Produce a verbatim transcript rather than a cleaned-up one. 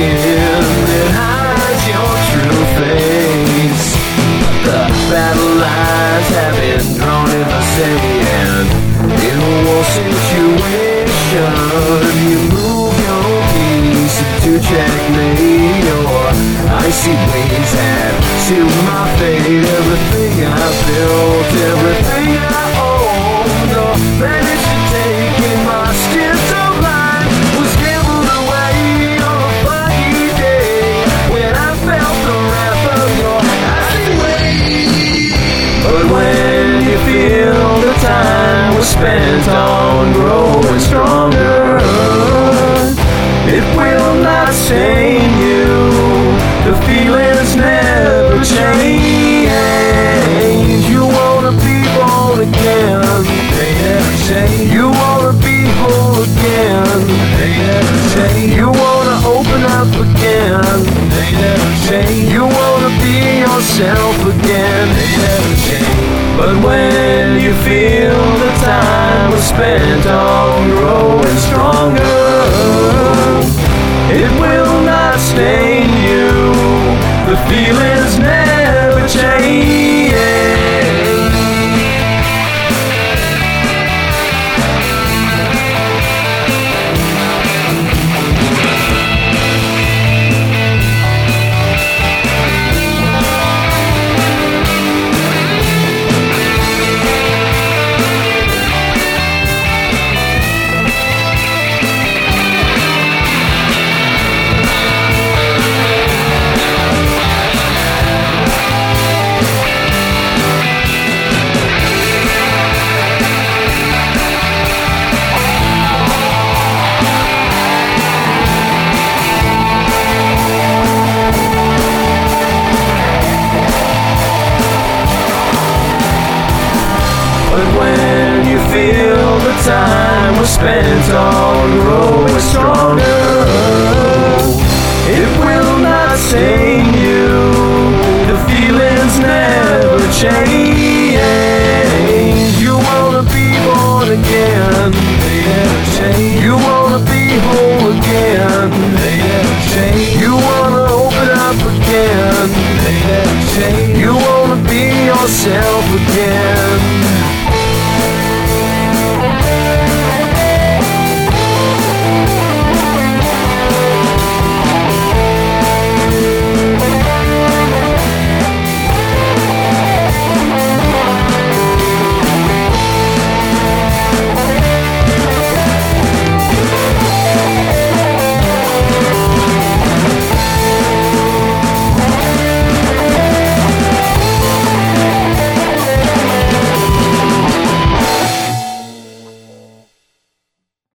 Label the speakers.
Speaker 1: skin that hides your true face. The battle lines have been drawn in the sand. In a war situation, you move your piece to checkmate. Your icy waves have sealed my fate. Everything I built, everything I owned, all managed to take in my skin so blind, was gambled away on a foggy day when I felt the wrath of your icy waves. But when you feel the time was spent on growing stronger, it will not stain you. The feelings never change. You wanna be born again, they never change. You wanna be whole again, they never change. You wanna open up again, they never change. You wanna be yourself again, they never change. But when you feel the time was spent on growing stronger, it will not stain you. The feelings never change. But when you feel the time was spent on growing stronger,